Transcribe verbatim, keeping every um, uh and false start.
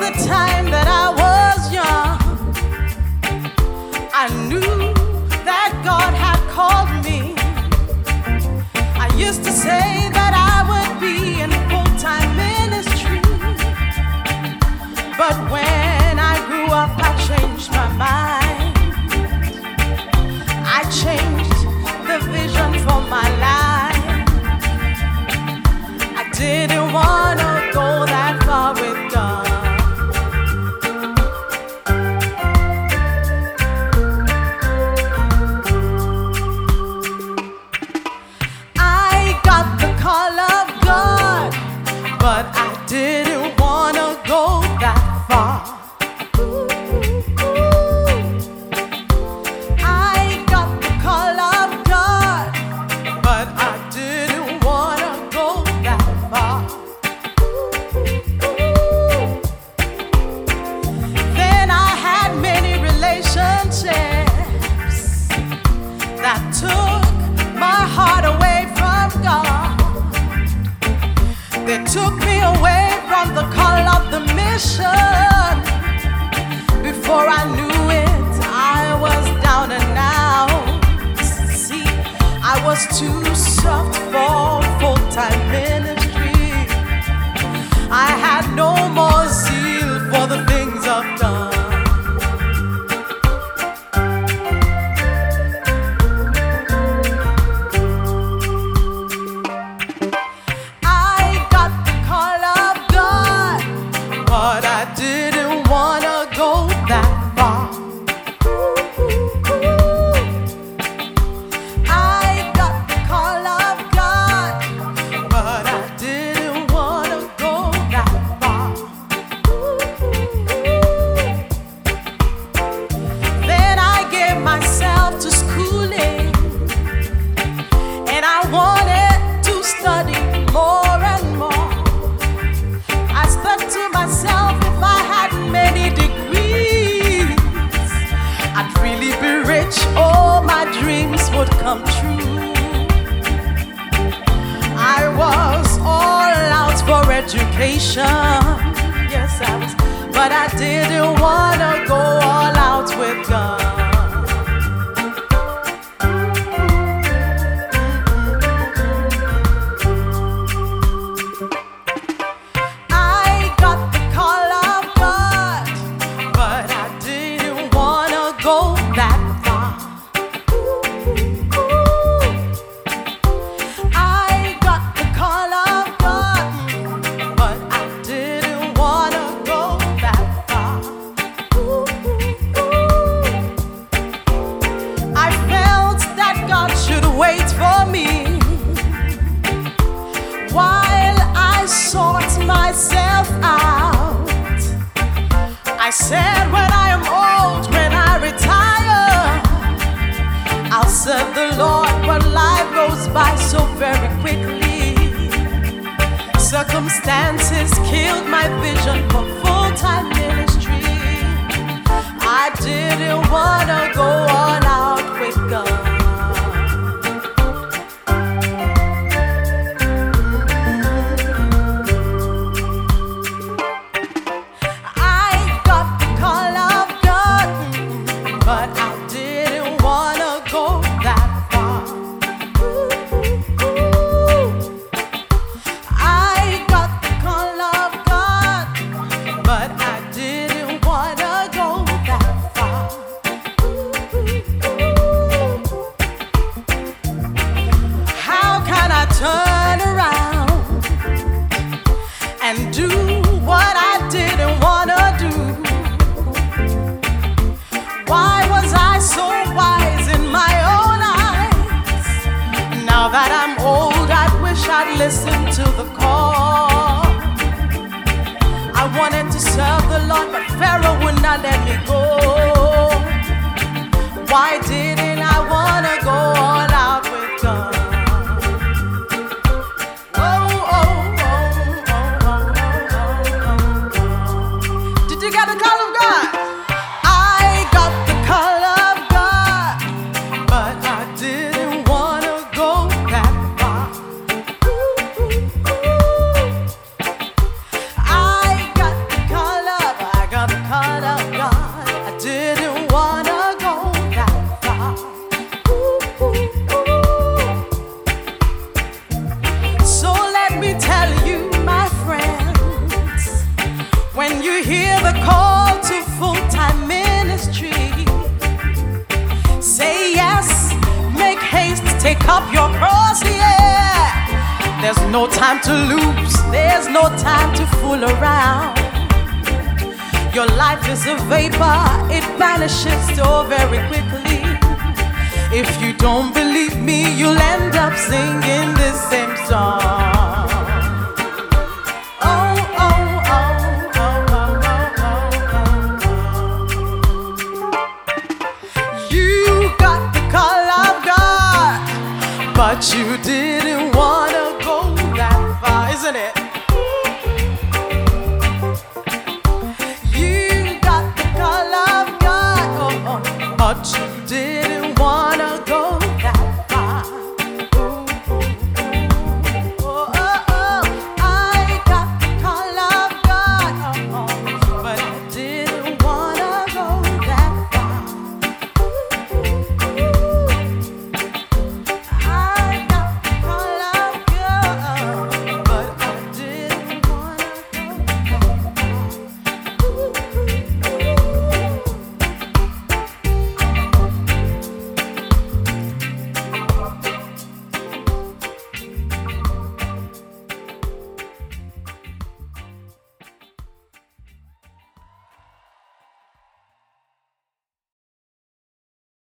the time that I was young, I knew that God had called me. I used to say that I would be in full-time ministry, but when I grew up, I changed my mind. I changed the vision for my life. I didn't want to go that far with God. But I didn't wanna go that far. I got the call of God, but I didn't wanna go that far. Then I had many relationships that took my heart away from God. They took me away from the call of the mission. Before I knew it, I was down and out. See, I was too soft for full-time ministry. I had no more zeal for the things of God. But I didn't wanna go that far. I got the call of God, but I didn't wanna go that far. Then I gave myself to schooling, and I wanted to study more and more. I stuck to myself, if I had many degrees, I'd really be rich, all my dreams would come true. I was all out for education, yes I was, but I didn't wanna go all out with God. Wait for me while I sort myself out. I said when I am old, when I retire, I'll serve the Lord, but life goes by so very quickly. Circumstances killed my vision for full-time ministry. I didn't wanna go all out with God. But I didn't wanna go that far. I got the call of God, but I didn't wanna go that far. How can I turn around and do what I didn't wanna do? Why was I so wise in my own eyes? Now that I'm old, I wish I'd listened to the call. I wanted to serve the Lord, but Pharaoh would not let me go. Why didn't I wanna go all out with God? Oh, oh, oh, oh, oh, oh, oh, oh. Did you get the call of God? I got the call up. When you hear the call to full-time ministry, say yes, make haste, take up your cross, yeah. There's no time to lose, there's no time to fool around. Your life is a vapor, it vanishes so very quickly. If you don't believe me, you'll end up singing this same song.